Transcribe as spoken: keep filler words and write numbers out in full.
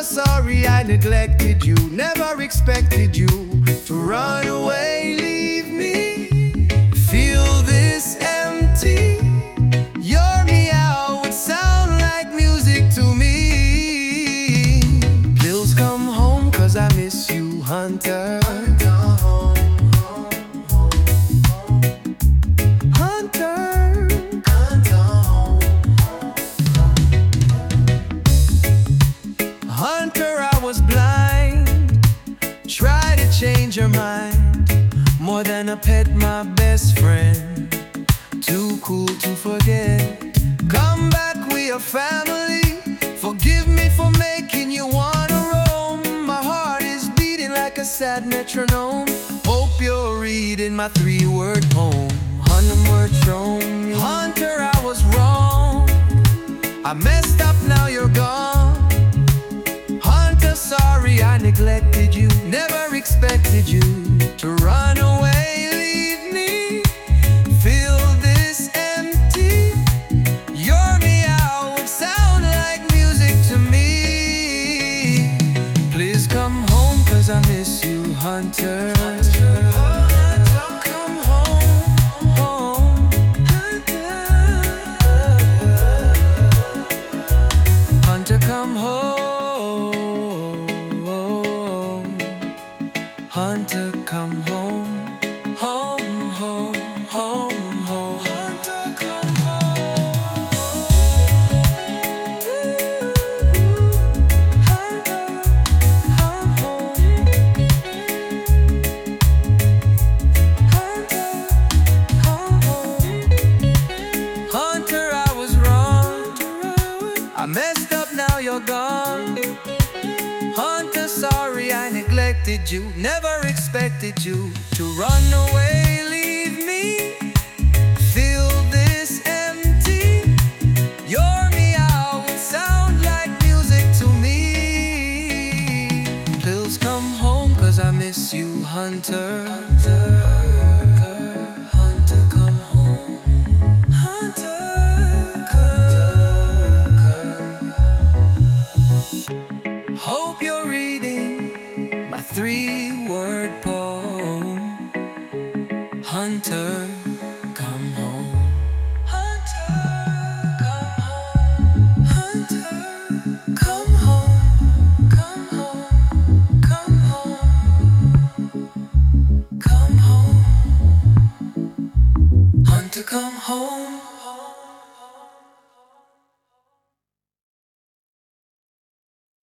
sorry I neglected you. Never expected you to run away, leave me. Feel this empty. Your meow would sound like music to me. Bills come home cause I miss you, Hunter. Change your mind, more than a pet, my best friend. Too cool to forget. Come back, we are family. Forgive me for making you wanna roam. My heart is beating like a sad metronome. Hope you're reading my three-word poem. Hundred Trome. Hunter, I was wrong. I messed up, now you're gone. Hunter, sorry I neglected you. Never expected you to run away, leave me. Feel this empty. Your meow would sound like music to me. Please come home cause I miss you, Hunter. Come home, home. Hunter, come home. Hunter, come home, home, home, home, home. Hunter, come home. Hunter, come home. Hunter, come home. Hunter, I was wrong. I messed up, now you're gone. Hunter, sorry I neglected you. Never expected you to run away, leave me. Feel this empty. Your meow would sound like music to me. Pills come home cause I miss you, Hunter. Hunter, Hunter, come home. Hunter, hope you're reading my three-word poem. Hunter, come home. Hunter, come home. Hunter, come home. Come home. Come home. Come home. Hunter, come home.